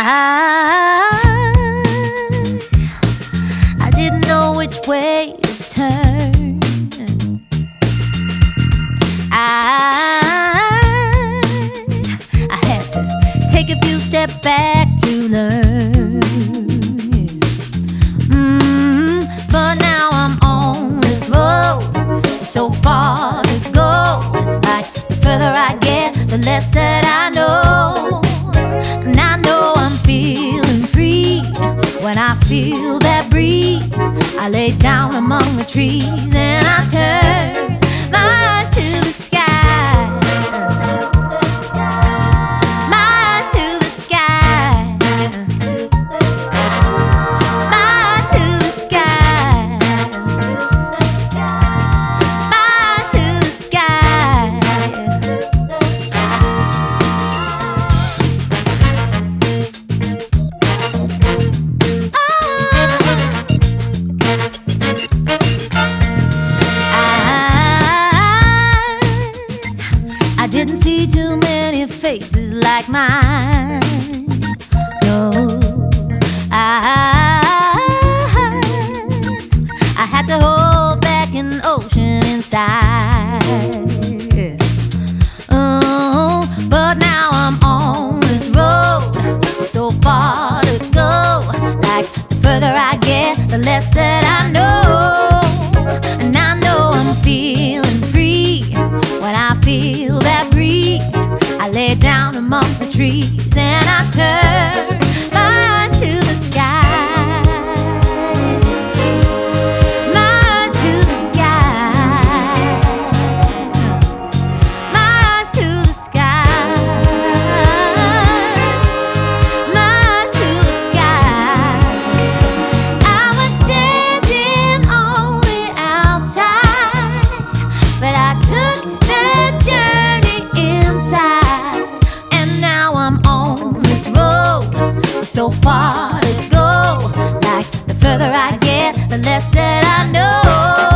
I didn't know which way to turn. I had to take a few steps back to learn. But now I'm on this road, so far to go. It's like the further I get, the less that I know. And I know I'm feeling free when I feel that breeze. I lay down among the trees and I turn my eyes to the sky. My eyes to the sky. My eyes to the sky. My eyes to the sky. I didn't see too many faces like mine. No, I had to hold back an ocean inside. Oh, but now I'm on this road, so far to go. Like the further I get, the less that I know. And I know I'm feeling free when I feel that breeze. I lay down among the trees and I turn my eyes to the sky. My eyes to the sky. My eyes to the sky. My eyes to the sky. I was standing on the outside, but I took the journey inside. And now I'm on this road, so far to go. Like the further I get, the less that I know.